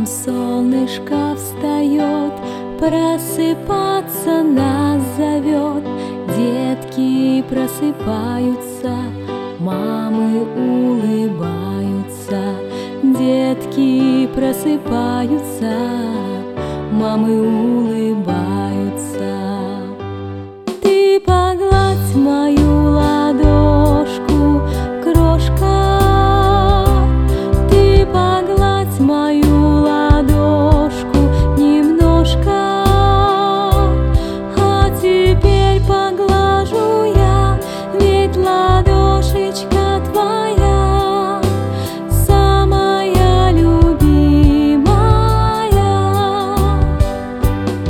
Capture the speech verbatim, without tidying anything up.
солнышко встает, просыпаться нас зовет. Детки просыпаются, мамы улыбаются. Детки просыпаются, мамы улыбаются.